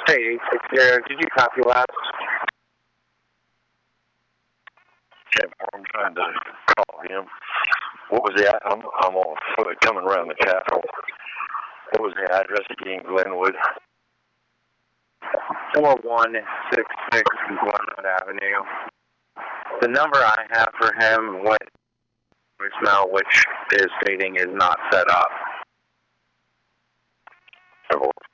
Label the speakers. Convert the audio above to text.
Speaker 1: Hey, 860, did you copy last?
Speaker 2: Yeah, I'm trying to call him. What was the? I'm on foot coming around the Capitol. What was the address again, Glenwood?
Speaker 1: 4166 Glenwood Avenue. The number I have for him went voicemail, which is stating is not set up.